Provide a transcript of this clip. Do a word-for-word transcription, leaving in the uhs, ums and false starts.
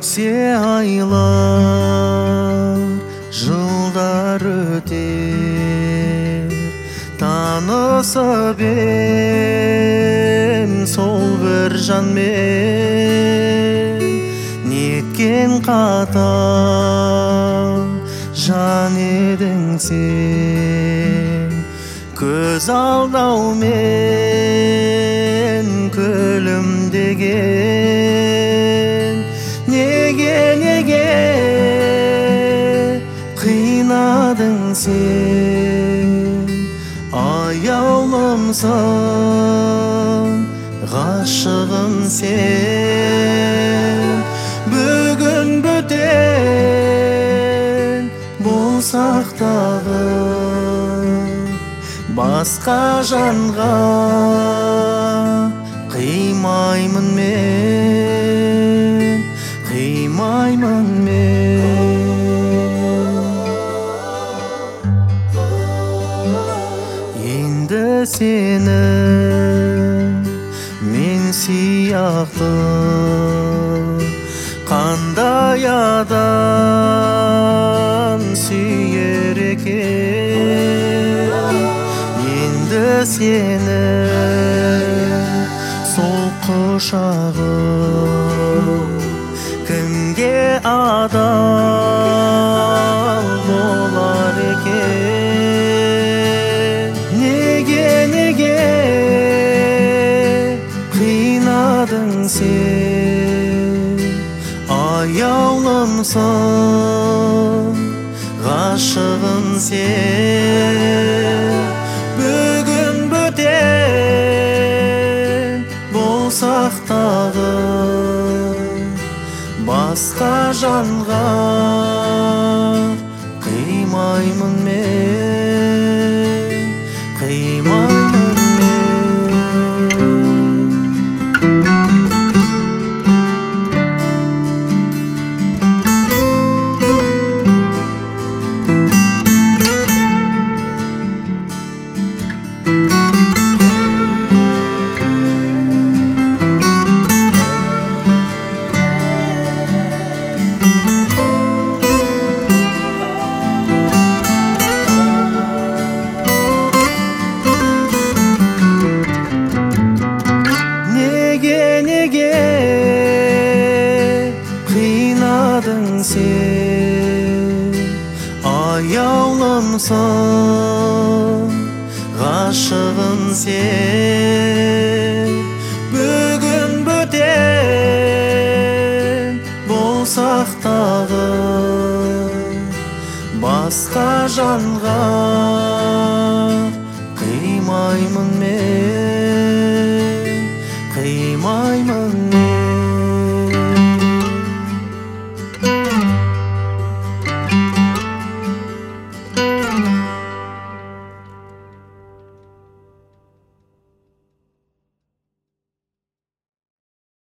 Өтсе айлар, жылдар өтер, танысып ем сол бір жанмен. Неткен қатал жан едің сен, көз алдаумен күлімдеген. Неге, неге қинадың сен, аяулымсың, ғашығым сен. Бүгін бөтен болсақ дағы, басқа жанға қимаймын мен, қимаймын мен. Енді сені мен сияқты қандай адам сүйер екен. Енді сені сол құшағым кімге адал болар екен. Неге, неге қинадың сен, аяулымсың, ғашығым сен. Бүгін бөтен болсақ дағы, басқа жанға қимаймын мен, қимаймын мен. Қинадың сен, аяулымсың, ғашығым сен. Бүгін бөтен болсақ дағы, басқа жанға